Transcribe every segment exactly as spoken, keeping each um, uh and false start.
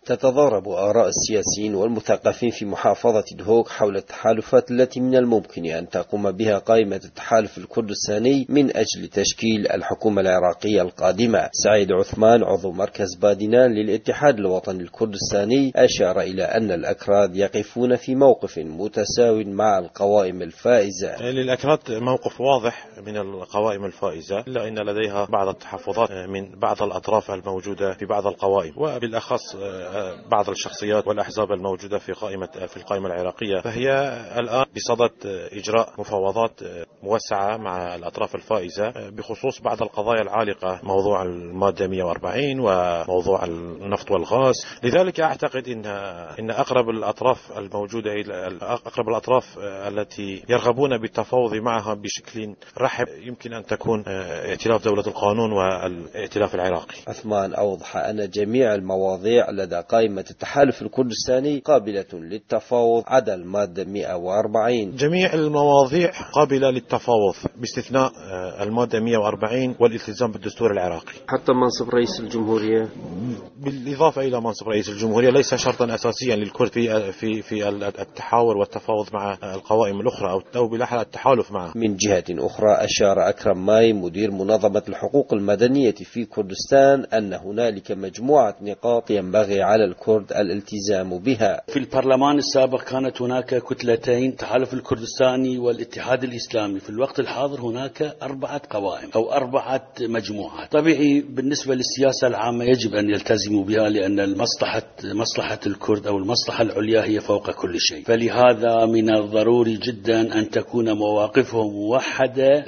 تتضارب آراء السياسيين والمثقفين في محافظة دهوك حول التحالفات التي من الممكن أن تقوم بها قائمة التحالف الكردستاني من أجل تشكيل الحكومة العراقية القادمة. سعيد عثمان عضو مركز بادنان للاتحاد الوطني الكردستاني أشار إلى أن الأكراد يقفون في موقف متساو مع القوائم الفائزة. للأكراد موقف واضح من القوائم الفائزة، إلا أن لديها بعض التحفظات من بعض الأطراف الموجودة في بعض القوائم، وبالأخص بعض الشخصيات والأحزاب الموجودة في قائمة في القائمة العراقية. فهي الآن بصدد إجراء مفاوضات موسعة مع الأطراف الفائزة بخصوص بعض القضايا العالقة، موضوع المادة مئة وأربعين وموضوع النفط والغاز. لذلك أعتقد إن إن أقرب الأطراف الموجودة أقرب الأطراف التي يرغبون بالتفاوض معها بشكل رحب يمكن أن تكون ائتلاف دولة القانون والائتلاف العراقي. عثمان أوضح أن جميع المواضيع لدى قائمة التحالف الكردستاني قابلة للتفاوض عدا المادة مئة وأربعين. جميع المواضيع قابلة للتفاوض باستثناء المادة مئة وأربعين والالتزام بالدستور العراقي. حتى منصب رئيس الجمهورية، بالإضافة إلى منصب رئيس الجمهورية، ليس شرطا أساسيا للكرد في في في التحاور والتفاوض مع القوائم الأخرى أو بالأحرى التحالف معها. من جهة أخرى أشار أكرم ماي مدير منظمة الحقوق المدنية في كردستان أن هنالك مجموعة نقاط ينبغي على الكرد الالتزام بها. في البرلمان السابق كانت هناك كتلتين، التحالف الكردستاني والاتحاد الإسلامي. في الوقت الحاضر هناك أربعة قوائم أو أربعة مجموعات. طبيعي بالنسبة للسياسة العامة يجب أن يلتزموا بها، لأن المصلحة مصلحة الكرد أو المصلحة العليا هي فوق كل شيء. فلهذا من الضروري جدا أن تكون مواقفهم موحدة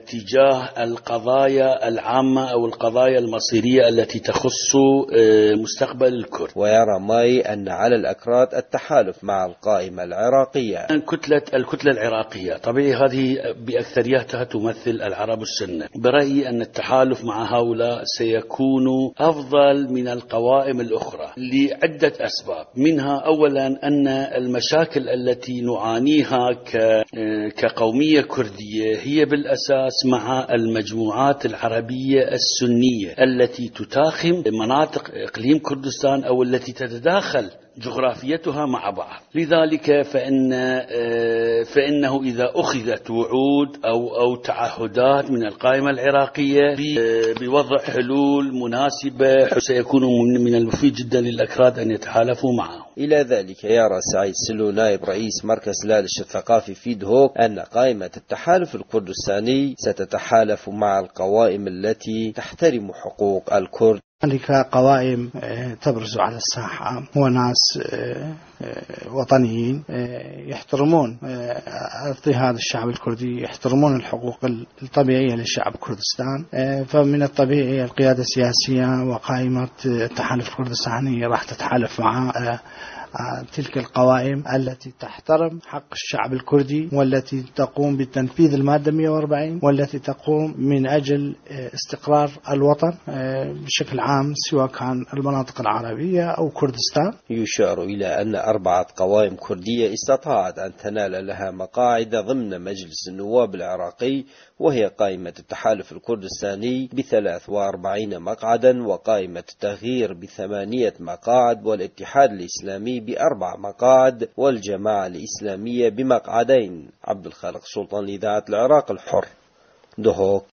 تجاه القضايا العامة أو القضايا المصيرية التي تخص مستقبل الكرد. ويرى ماي أن على الأكراد التحالف مع القائمة العراقية. كتلة الكتلة العراقية طبيعي هذه بأكثريتها تمثل العرب السنة. برأيي أن التحالف مع هؤلاء سيكون أفضل من القوائم الأخرى لعدة أسباب. منها أولا أن المشاكل التي نعانيها كقومية كردية هي بالأساس مع المجموعات العربية السنية التي تتاخم مناطق إقليم كردستان أو التي تتداخل جغرافيتها مع بعض. لذلك فإن فإنه إذا أخذت وعود أو أو تعهدات من القائمة العراقية بوضع حلول مناسبة سيكون من المفيد جدا للأكراد أن يتحالفوا معه. إلى ذلك يرى سعيد سلو نائب رئيس مركز لالش الثقافي في دهوك أن قائمة التحالف الكردستاني ستتحالف مع القوائم التي تحترم حقوق الكرد. هناك قوائم تبرز على الساحة وناس وطنيين يحترمون اضطهاد الشعب الكردي، يحترمون الحقوق الطبيعية للشعب كردستان. فمن الطبيعي القيادة السياسية وقائمة التحالف الكردستاني راح تتحالف مع تلك القوائم التي تحترم حق الشعب الكردي والتي تقوم بتنفيذ المادة مئة وأربعين والتي تقوم من أجل استقرار الوطن بشكل عام سواء كان المناطق العربية أو كردستان. يشار إلى أن أربعة قوائم كردية استطاعت أن تنال لها مقاعد ضمن مجلس النواب العراقي، وهي قائمة التحالف الكردستاني بثلاث وأربعين مقعدا، وقائمة التغيير بثمانية مقاعد، والاتحاد الإسلامي بأربع مقاعد، والجماعة الإسلامية بمقعدين. عبد الخالق سلطان لإذاعة العراق الحر، دهوك.